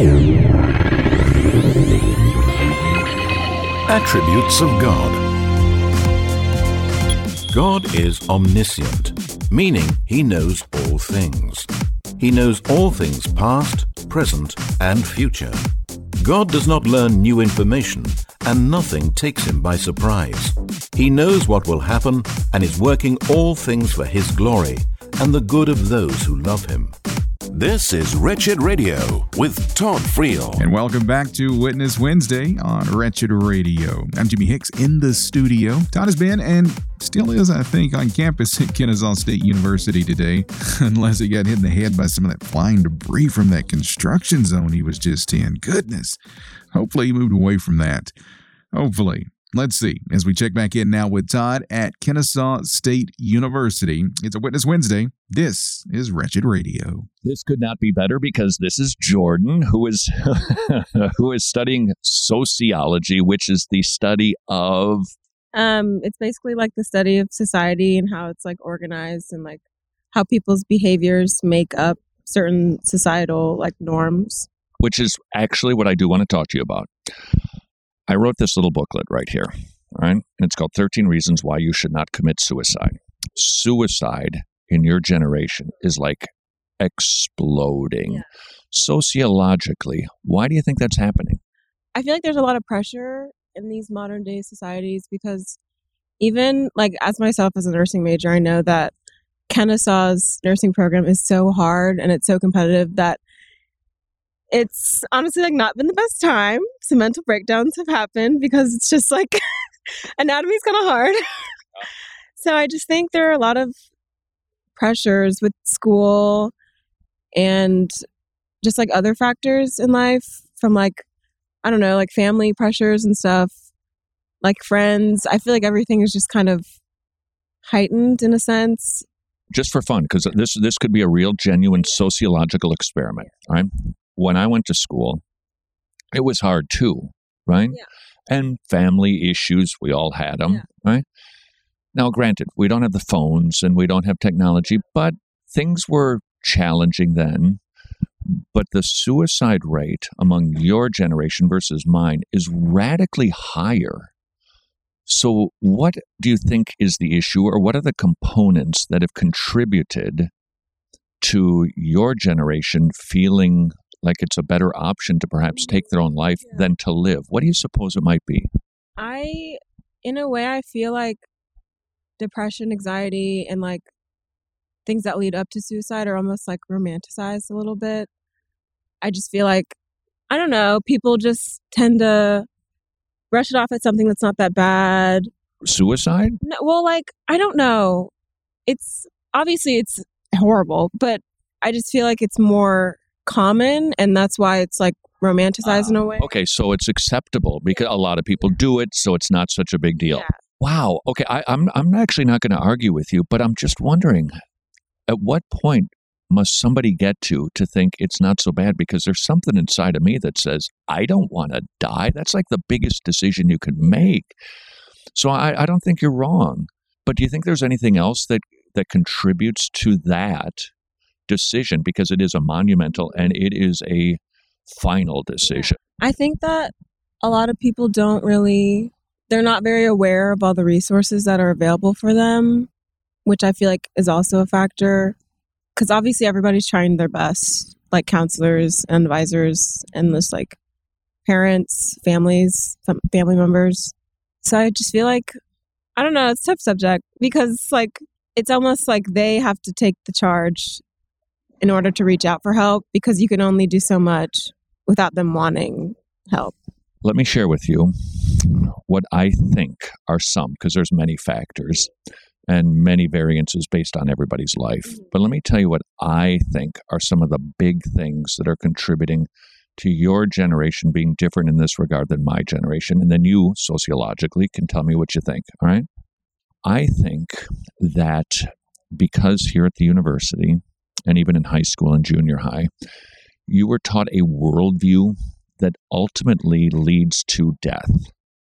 Attributes of God. God is omniscient, meaning He knows all things. He knows all things past, present, and future. God does not learn new information, and nothing takes Him by surprise. He knows what will happen and is working all things for His glory and the good of those who love Him. This is Wretched Radio with Todd Friel. And welcome back to Witness Wednesday on Wretched Radio. I'm Jimmy Hicks in the studio. Todd has been and still is, I think, on campus at Kennesaw State University today, unless he got hit in the head by some of that flying debris from that construction zone he was just in. Goodness. Hopefully he moved away from that. Hopefully. Let's see. As we check back in now with Todd at Kennesaw State University. It's a Witness Wednesday. This is Wretched Radio. This could not be better because this is Jordan, who is who is studying sociology, which is the study of... It's basically like the study of society and how it's like organized and like how people's behaviors make up certain societal like norms. Which is actually what I do want to talk to you about. I wrote this little booklet right here, all right? And it's called 13 Reasons Why You Should Not Commit Suicide. Suicide in your generation is like exploding. Yeah. Sociologically, why do you think that's happening? I feel like there's a lot of pressure in these modern day societies because even like as myself as a nursing major, I know that Kennesaw's nursing program is so hard and it's so competitive that it's honestly like not been the best time. Some mental breakdowns have happened because it's just like anatomy is kind of hard. So I just think there are a lot of pressures with school and just like other factors in life from like, I don't know, like family pressures and stuff, like friends. I feel like everything is just kind of heightened in a sense. Just for fun, because this could be a real genuine sociological experiment, right? When I went to school, it was hard too, right? Yeah. And family issues, we all had them, right? Now, granted, we don't have the phones and we don't have technology, but things were challenging then. But the suicide rate among your generation versus mine is radically higher. So what do you think is the issue, or what are the components that have contributed to your generation feeling like it's a better option to perhaps take their own life than to live? What do you suppose it might be? In a way, I feel like depression, anxiety, and like things that lead up to suicide are almost like romanticized a little bit. I just feel like, I don't know, people just tend to brush it off as something that's not that bad. Suicide? No, well, like, I don't know. It's horrible, but I just feel like it's more common, and that's why it's like romanticized in a way. Okay, so it's acceptable because a lot of people do it, so it's not such a big deal. Yeah. Wow. Okay, I'm actually not going to argue with you, but I'm just wondering, at what point must somebody get to think it's not so bad? Because there's something inside of me that says, I don't want to die. That's like the biggest decision you could make. So I don't think you're wrong. But do you think there's anything else that contributes to that decision? Because it is a monumental and it is a final decision. I think that a lot of people they're not very aware of all the resources that are available for them, which I feel like is also a factor. Because obviously everybody's trying their best, like counselors and advisors and just like parents, families, family members. So I just feel like, I don't know, it's a tough subject because like it's almost like they have to take the charge in order to reach out for help because you can only do so much without them wanting help. Let me share with you what I think are some, because there's many factors and many variances based on everybody's life. But let me tell you what I think are some of the big things that are contributing to your generation being different in this regard than my generation. And then you, sociologically, can tell me what you think, all right? I think that because here at the university, and even in high school and junior high, you were taught a worldview that ultimately leads to death.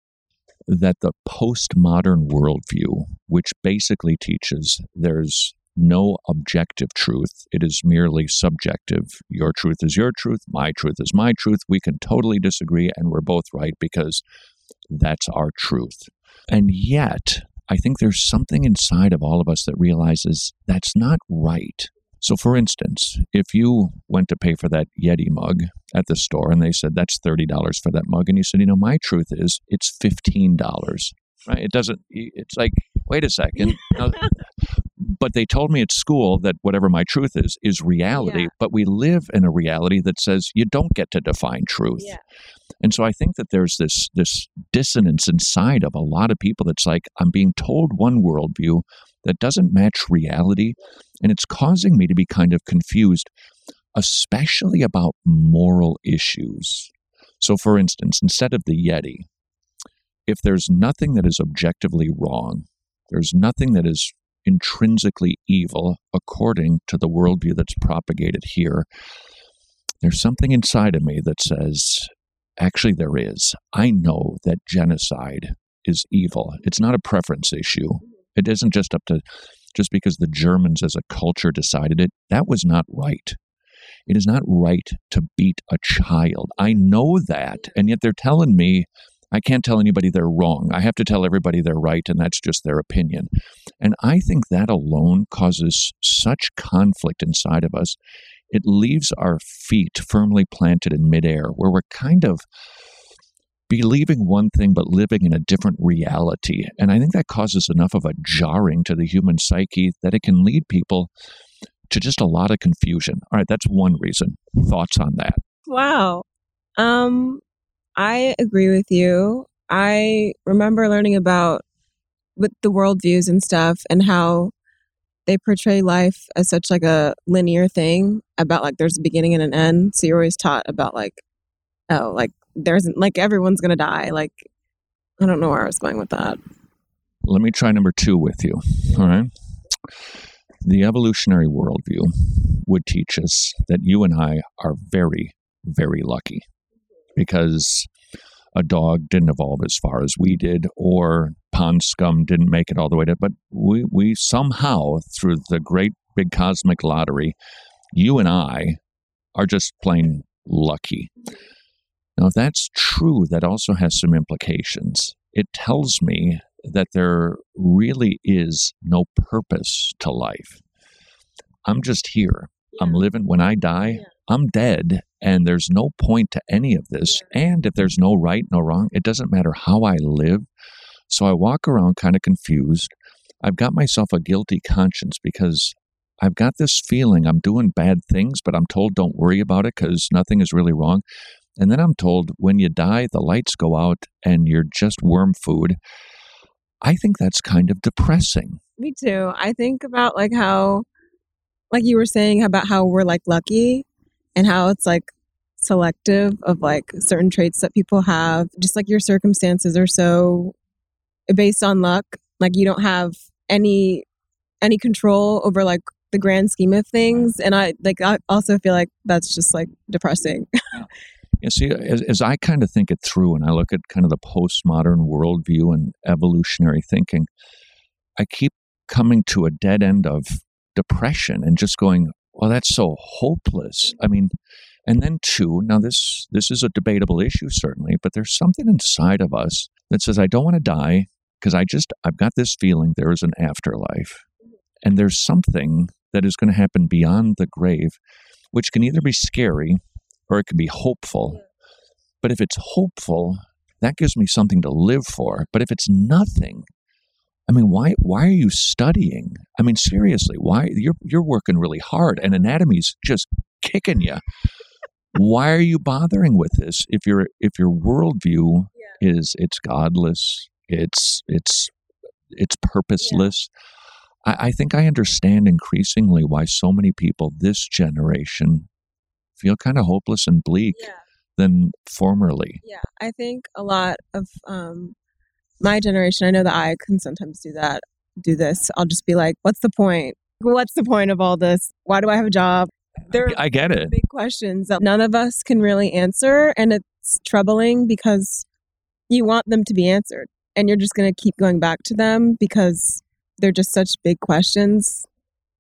That the postmodern worldview, which basically teaches there's no objective truth. It is merely subjective. Your truth is your truth. My truth is my truth. We can totally disagree, and we're both right because that's our truth. And yet, I think there's something inside of all of us that realizes that's not right. So, for instance, if you went to pay for that Yeti mug at the store and they said, that's $30 for that mug, and you said, my truth is it's $15, right? It's like, wait a second. But they told me at school that whatever my truth is reality, but we live in a reality that says you don't get to define truth. Yeah. And so I think that there's this dissonance inside of a lot of people that's like, I'm being told one worldview that doesn't match reality, and it's causing me to be kind of confused, especially about moral issues. So, for instance, instead of the Yeti, if there's nothing that is objectively wrong, there's nothing that is intrinsically evil according to the worldview that's propagated here, there's something inside of me that says, actually there is. I know that genocide is evil. It's not a preference issue. It isn't just because the Germans as a culture decided it. That was not right. It is not right to beat a child. I know that, and yet they're telling me I can't tell anybody they're wrong. I have to tell everybody they're right, and that's just their opinion. And I think that alone causes such conflict inside of us. It leaves our feet firmly planted in midair, where we're kind of believing one thing but living in a different reality. And I think that causes enough of a jarring to the human psyche that it can lead people to just a lot of confusion. All right, that's one reason. Thoughts on that? Wow. I agree with you. I remember learning about with the worldviews and stuff and how they portray life as such like a linear thing, about like there's a beginning and an end. So you're always taught about like, oh, like there's like everyone's going to die. Like, I don't know where I was going with that. Let me try number 2 with you. All right. The evolutionary worldview would teach us that you and I are very, very lucky because a dog didn't evolve as far as we did, or pond scum didn't make it all the way to, but we somehow, through the great big cosmic lottery, you and I are just plain lucky. Now, if that's true, that also has some implications. It tells me that there really is no purpose to life. I'm just here. Yeah. I'm living. When I die, I'm dead, and there's no point to any of this. And if there's no right, no wrong, it doesn't matter how I live. So I walk around kind of confused. I've got myself a guilty conscience because I've got this feeling I'm doing bad things, but I'm told don't worry about it because nothing is really wrong. And then I'm told when you die, the lights go out and you're just worm food. I think that's kind of depressing. Me too. I think about like how, like you were saying about how we're like lucky and how it's like selective of like certain traits that people have. Just like your circumstances are so based on luck. Like you don't have any control over like the grand scheme of things. And I also feel like that's just like depressing. You see, as I kind of think it through and I look at kind of the postmodern worldview and evolutionary thinking, I keep coming to a dead end of depression and just going, well, that's so hopeless. I mean, and then two, now this is a debatable issue certainly, but there's something inside of us that says, I don't want to die because I've got this feeling there is an afterlife. And there's something that is going to happen beyond the grave, which can either be scary or it can be hopeful. But if it's hopeful, that gives me something to live for. But if it's nothing, I mean, why are you studying? I mean, seriously, why you're working really hard and anatomy's just kicking you. Why are you bothering with this if your worldview is it's godless, it's purposeless? Yeah. I think I understand increasingly why so many people this generation feel kind of hopeless and bleak than formerly. Yeah, I think a lot of my generation, I know that I can sometimes do this. I'll just be like, what's the point? What's the point of all this? Why do I have a job? I get it. Big questions that none of us can really answer. And it's troubling because you want them to be answered. And you're just going to keep going back to them because they're just such big questions.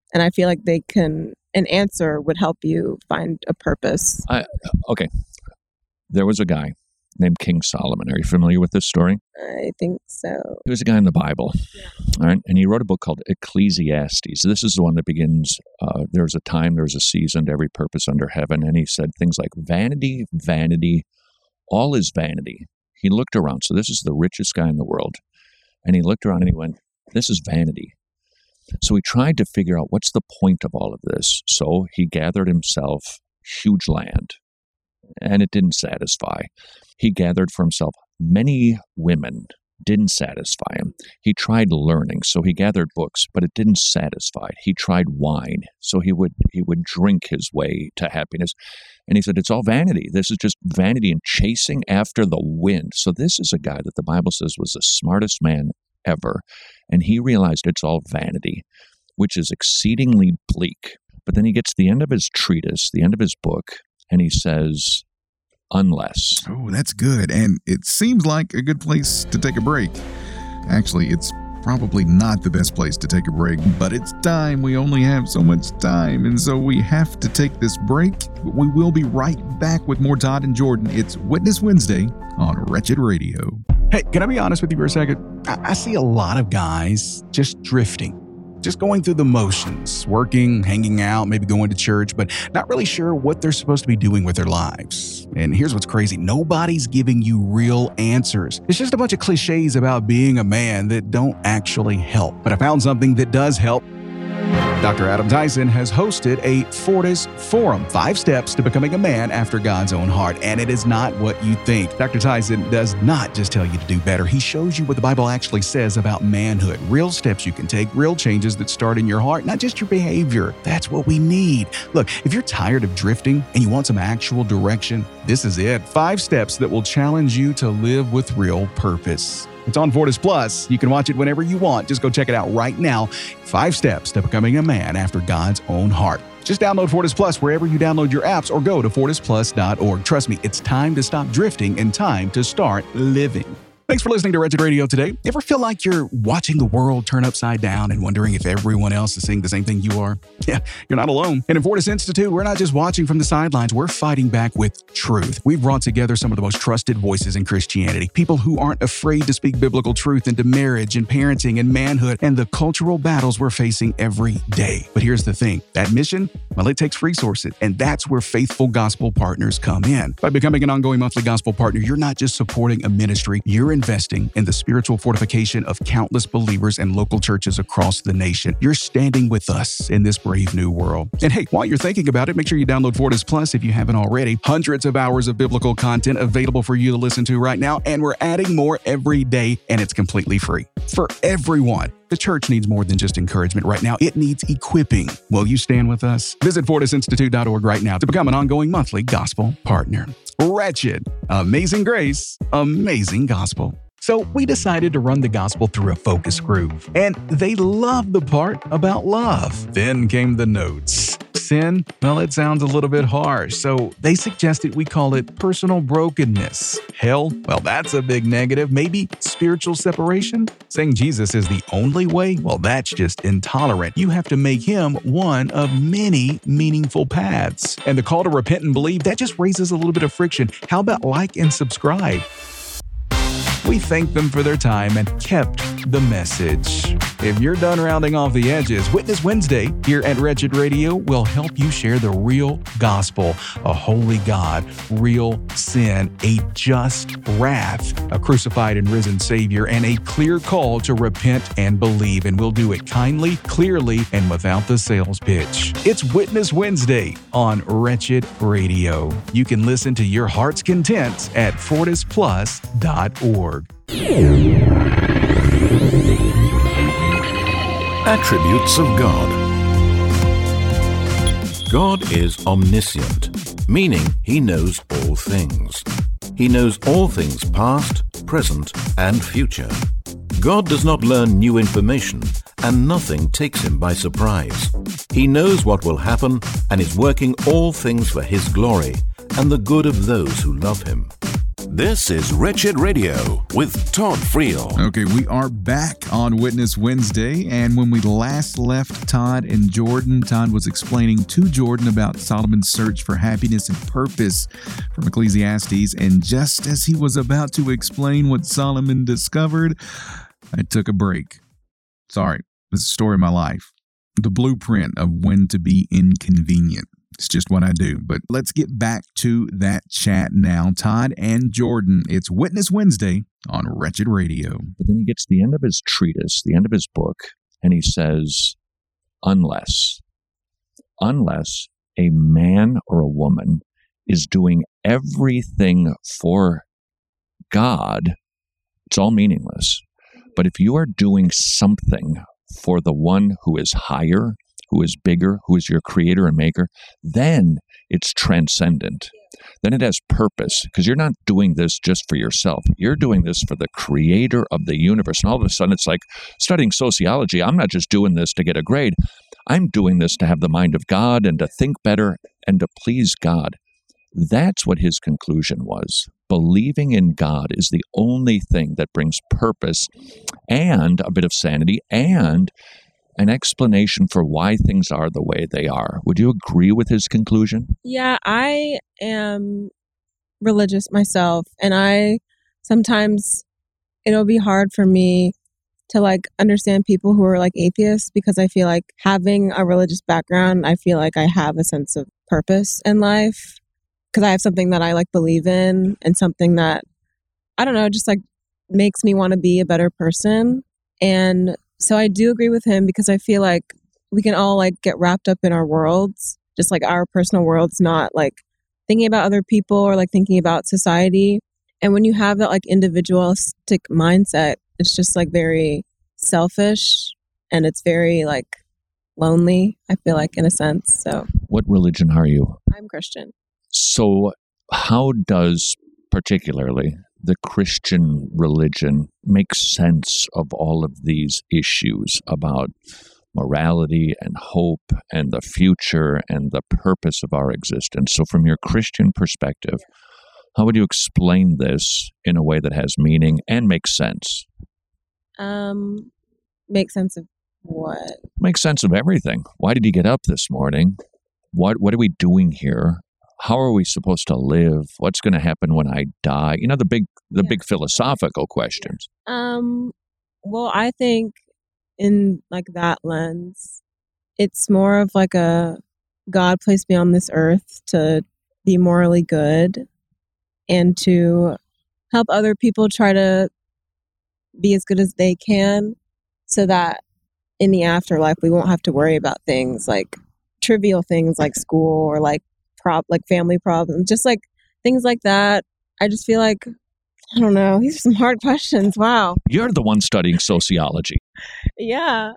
And I feel like an answer would help you find a purpose. Okay. There was a guy named King Solomon. Are you familiar with this story? I think so. He was a guy in the Bible. Yeah. All right. And he wrote a book called Ecclesiastes. This is the one that begins, there's a time, there's a season to every purpose under heaven. And he said things like, vanity, vanity, all is vanity. He looked around. So this is the richest guy in the world. And he looked around and he went, this is vanity. So he tried to figure out what's the point of all of this. So he gathered himself huge land, and it didn't satisfy. He gathered for himself many women, didn't satisfy him. He tried learning, so he gathered books, but it didn't satisfy. He tried wine, so he would drink his way to happiness. And he said, it's all vanity. This is just vanity and chasing after the wind. So this is a guy that the Bible says was the smartest man ever. And he realized it's all vanity, which is exceedingly bleak. But then he gets to the end of his treatise, the end of his book, and he says, unless. Oh, that's good. And it seems like a good place to take a break. Actually, it's probably not the best place to take a break, but it's time. We only have so much time, and so we have to take this break. But we will be right back with more Todd and Jordan. It's Witness Wednesday on Wretched Radio. Hey, can I be honest with you for a second? I see a lot of guys just drifting, just going through the motions, working, hanging out, maybe going to church, but not really sure what they're supposed to be doing with their lives. And here's what's crazy. Nobody's giving you real answers. It's just a bunch of cliches about being a man that don't actually help. But I found something that does help. Dr. Adam Tyson has hosted a Fortis Forum, 5 steps to becoming a man after God's own heart. And it is not what you think. Dr. Tyson does not just tell you to do better. He shows you what the Bible actually says about manhood. Real steps you can take, real changes that start in your heart, not just your behavior. That's what we need. Look, if you're tired of drifting and you want some actual direction, this is it. 5 steps that will challenge you to live with real purpose. It's on Fortis Plus. You can watch it whenever you want. Just go check it out right now. 5 steps to becoming a man after God's own heart. Just download Fortis Plus wherever you download your apps or go to fortisplus.org. Trust me, it's time to stop drifting and time to start living. Thanks for listening to Wretched Radio today. Ever feel like you're watching the world turn upside down and wondering if everyone else is seeing the same thing you are? Yeah, you're not alone. And in Fortis Institute, we're not just watching from the sidelines, we're fighting back with truth. We've brought together some of the most trusted voices in Christianity, people who aren't afraid to speak biblical truth into marriage and parenting and manhood and the cultural battles we're facing every day. But here's the thing, that mission, well, it takes resources, and that's where faithful gospel partners come in. By becoming an ongoing monthly gospel partner, you're not just supporting a ministry, you're investing in the spiritual fortification of countless believers and local churches across the nation. You're standing with us in this brave new world. And hey, while you're thinking about it, make sure you download Fortis Plus if you haven't already. Hundreds of hours of biblical content available for you to listen to right now, and we're adding more every day, and it's completely free. For everyone. The church needs more than just encouragement right now. It needs equipping. Will you stand with us? Visit fortisinstitute.org right now to become an ongoing monthly gospel partner. Wretched, amazing grace, amazing gospel. So we decided to run the gospel through a focus group, and they loved the part about love. Then came the notes. Sin, well, it sounds a little bit harsh, so they suggested we call it personal brokenness. Hell, well, that's a big negative. Maybe spiritual separation? Saying Jesus is the only way? Well, that's just intolerant. You have to make him one of many meaningful paths. And the call to repent and believe, that just raises a little bit of friction. How about like and subscribe? We thanked them for their time and kept the message. If you're done rounding off the edges, Witness Wednesday here at Wretched Radio will help you share the real gospel, a holy God, real sin, a just wrath, a crucified and risen Savior, and a clear call to repent and believe. And we'll do it kindly, clearly, and without the sales pitch. It's Witness Wednesday on Wretched Radio. You can listen to your heart's content at fortisplus.org. Attributes of God. God is omniscient, meaning he knows all things. He knows all things past, present, and future. God does not learn new information, and nothing takes him by surprise. He knows what will happen and is working all things for his glory and the good of those who love him. This is Wretched Radio with Todd Friel. Okay, we are back on Witness Wednesday, and when we last left Todd and Jordan, Todd was explaining to Jordan about Solomon's search for happiness and purpose from Ecclesiastes, and just as he was about to explain what Solomon discovered, I took a break. Sorry, this is the story of my life. The blueprint of when to be inconvenient. It's just what I do. But let's get back to that chat now. Todd and Jordan, it's Witness Wednesday on Wretched Radio. But then he gets to the end of his treatise, the end of his book, and he says, unless a man or a woman is doing everything for God, it's all meaningless. But if you are doing something for the one who is higher, who is bigger, who is your creator and maker, then it's transcendent. Then it has purpose, because you're not doing this just for yourself. You're doing this for the creator of the universe. And all of a sudden, it's like studying sociology. I'm not just doing this to get a grade. I'm doing this to have the mind of God and to think better and to please God. That's what his conclusion was. Believing in God is the only thing that brings purpose and a bit of sanity and an explanation for why things are the way they are. Would you agree with his conclusion? Yeah, I am religious myself, and I sometimes it'll be hard for me to understand people who are atheists, because I feel like having a religious background, I feel like I have a sense of purpose in life, because I have something that I believe in, and something that, I don't know, just makes me want to be a better person. And so I do agree with him, because I feel like we can all get wrapped up in our worlds, just our personal worlds, not thinking about other people or thinking about society. And when you have that individualistic mindset, it's just very selfish, and it's very lonely, I feel in a sense. So what religion are you? I'm Christian. So how does particularly the Christian religion make sense of all of these issues about morality and hope and the future and the purpose of our existence? So from your Christian perspective, how would you explain this in a way that has meaning and makes sense? Make sense of what? Make sense of everything. Why did you get up this morning? What are we doing here? How are we supposed to live? What's going to happen when I die? You know, the big philosophical questions. Well, I think in that lens, it's more of a God placed me on this earth to be morally good and to help other people try to be as good as they can, so that in the afterlife we won't have to worry about things trivial things like school or family problems, just things like that. I just feel I don't know. These are some hard questions. Wow. You're the one studying sociology. Yeah.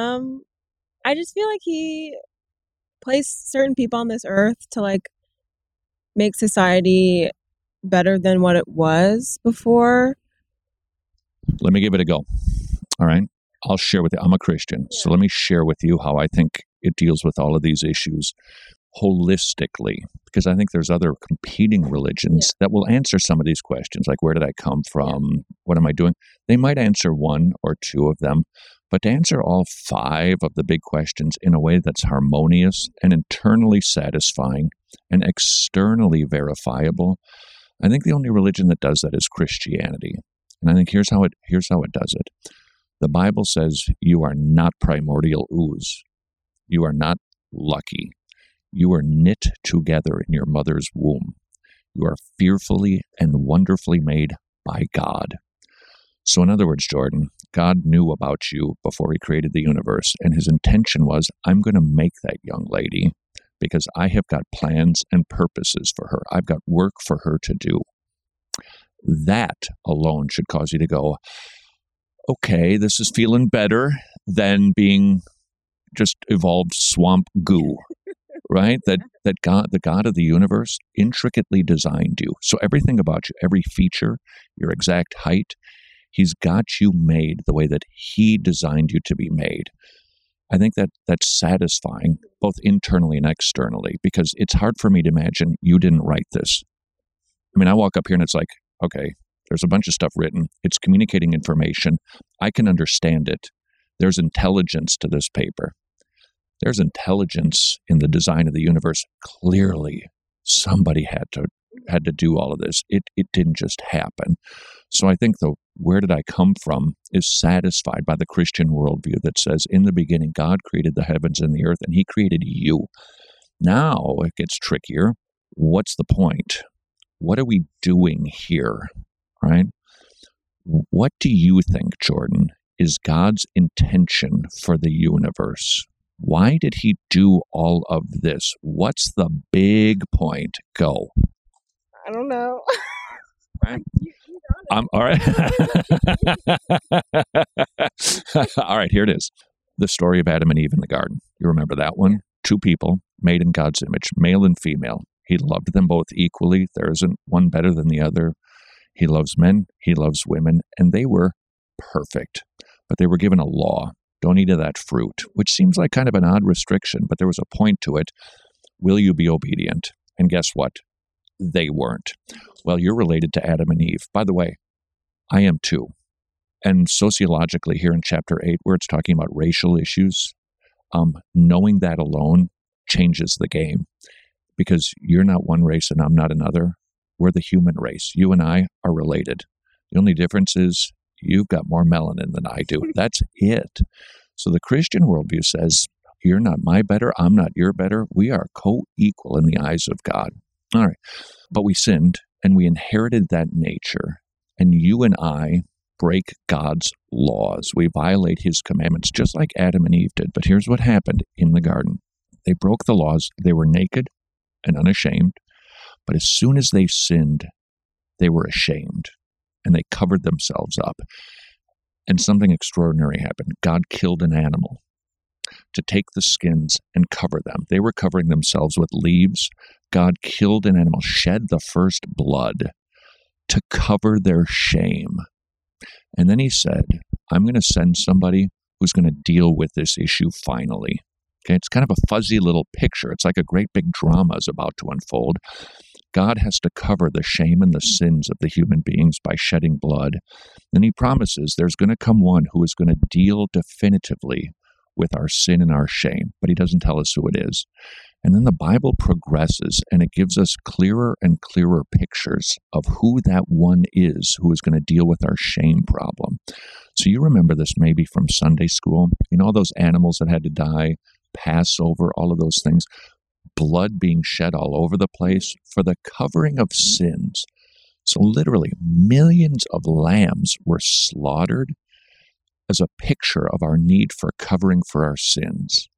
I just feel he placed certain people on this earth to make society better than what it was before. Let me give it a go. All right. I'll share with you. I'm a Christian. So let me share with you how I think it deals with all of these issues holistically, because I think there's other competing religions that will answer some of these questions, like where did I come from? What am I doing? They might answer one or two of them, but to answer all five of the big questions in a way that's harmonious and internally satisfying and externally verifiable, I think the only religion that does that is Christianity. And I think here's how it does it. The Bible says you are not primordial ooze. You are not lucky. You are knit together in your mother's womb. You are fearfully and wonderfully made by God. So in other words, Jordan, God knew about you before he created the universe, and his intention was, I'm going to make that young lady because I have got plans and purposes for her. I've got work for her to do. That alone should cause you to go, okay, this is feeling better than being just evolved swamp goo. Right? That God, the God of the universe, intricately designed you. So everything about you, every feature, your exact height, he's got you made the way that he designed you to be made. I think that's satisfying, both internally and externally, because it's hard for me to imagine you didn't write this. I mean, I walk up here and it's Okay, there's a bunch of stuff written. It's communicating information. I can understand it. There's intelligence to this paper. There's intelligence in the design of the universe. Clearly, somebody had to do all of this. It didn't just happen. So I think the where did I come from is satisfied by the Christian worldview that says, in the beginning, God created the heavens and the earth, and he created you. Now it gets trickier. What's the point? What are we doing here, right? What do you think, Jordan, is God's intention for the universe? Why did he do all of this? What's the big point? Go. I don't know. Right. All right. All right, here it is. The story of Adam and Eve in the garden. You remember that one? Two people made in God's image, male and female. He loved them both equally. There isn't one better than the other. He loves men, he loves women, and they were perfect. But they were given a law. Don't eat of that fruit, which seems like kind of an odd restriction, but there was a point to it. Will you be obedient? And guess what? They weren't. Well, you're related to Adam and Eve. By the way, I am too. And sociologically, here in chapter 8, where it's talking about racial issues, knowing that alone changes the game. Because you're not one race and I'm not another. We're the human race. You and I are related. The only difference is you've got more melanin than I do. That's it. So the Christian worldview says, you're not my better, I'm not your better. We are co-equal in the eyes of God. All right. But we sinned and we inherited that nature. And you and I break God's laws. We violate his commandments just like Adam and Eve did. But here's what happened in the garden. They broke the laws. They were naked and unashamed. But as soon as they sinned, they were ashamed and they covered themselves up. And something extraordinary happened. God killed an animal to take the skins and cover them. They were covering themselves with leaves. God killed an animal, shed the first blood to cover their shame. And then he said, I'm going to send somebody who's going to deal with this issue finally. Okay, it's kind of a fuzzy little picture. It's like a great big drama is about to unfold. God has to cover the shame and the sins of the human beings by shedding blood. And he promises there's going to come one who is going to deal definitively with our sin and our shame, but he doesn't tell us who it is. And then the Bible progresses and it gives us clearer and clearer pictures of who that one is who is going to deal with our shame problem. So you remember this maybe from Sunday school, you know, those animals that had to die, Passover, all of those things, blood being shed all over the place for the covering of sins. So literally millions of lambs were slaughtered as a picture of our need for covering for our sins.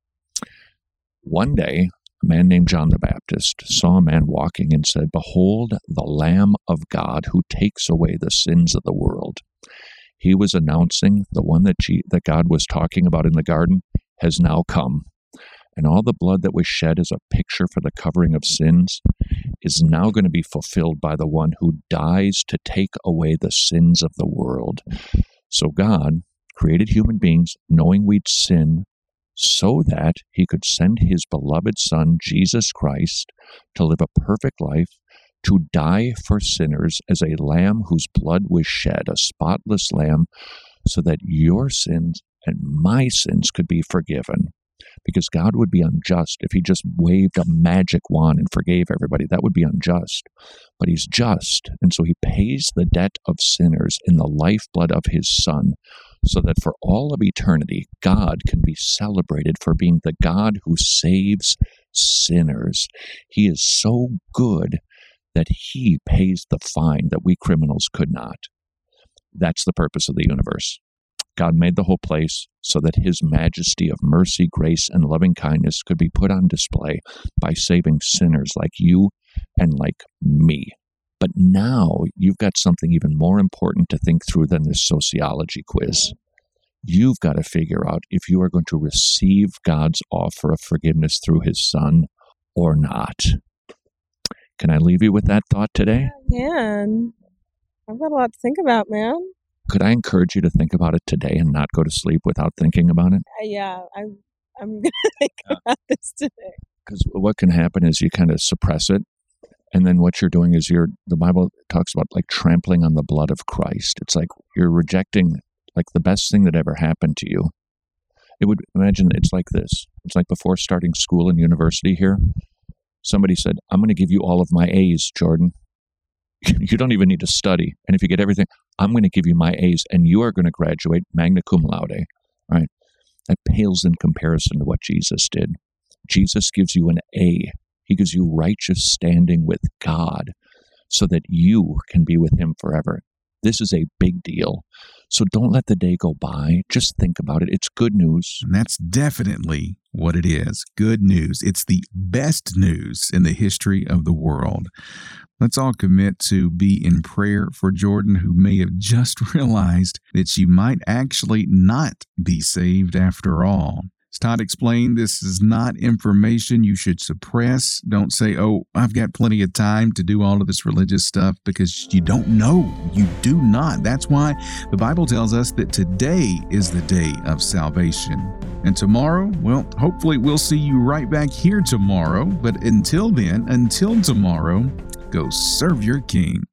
One day, a man named John the Baptist saw a man walking and said, "Behold, the Lamb of God who takes away the sins of the world." He was announcing the one that God was talking about in the garden has now come. And all the blood that was shed as a picture for the covering of sins is now going to be fulfilled by the one who dies to take away the sins of the world. So God created human beings knowing we'd sin so that he could send his beloved Son, Jesus Christ, to live a perfect life, to die for sinners as a lamb whose blood was shed, a spotless lamb, so that your sins and my sins could be forgiven. Because God would be unjust if he just waved a magic wand and forgave everybody. That would be unjust. But he's just, and so he pays the debt of sinners in the lifeblood of his Son, so that for all of eternity, God can be celebrated for being the God who saves sinners. He is so good that he pays the fine that we criminals could not. That's the purpose of the universe. God made the whole place so that his majesty of mercy, grace, and loving kindness could be put on display by saving sinners like you and like me. But now you've got something even more important to think through than this sociology quiz. You've got to figure out if you are going to receive God's offer of forgiveness through his Son or not. Can I leave you with that thought today? Man, I've got a lot to think about, man. Could I encourage you to think about it today and not go to sleep without thinking about it? Yeah, I'm going to think about this today. Because what can happen is you kind of suppress it And then what you're doing is the Bible talks about like trampling on the blood of Christ. It's like you're rejecting like the best thing that ever happened to you. Imagine it's like this. It's like before starting school and university here, somebody said, I'm going to give you all of my A's, Jordan. You don't even need to study. And if you get everything, I'm going to give you my A's and you are going to graduate magna cum laude, right? That pales in comparison to what Jesus did. Jesus gives you an A. He gives you righteous standing with God so that you can be with him forever. This is a big deal. So don't let the day go by. Just think about it. It's good news. And that's definitely what it is. Good news. It's the best news in the history of the world. Let's all commit to be in prayer for Jordan, who may have just realized that she might actually not be saved after all. As Todd explained, this is not information you should suppress. Don't say, oh, I've got plenty of time to do all of this religious stuff, because you don't know. You do not. That's why the Bible tells us that today is the day of salvation. And tomorrow, well, hopefully we'll see you right back here tomorrow. But until then, until tomorrow, go serve your King.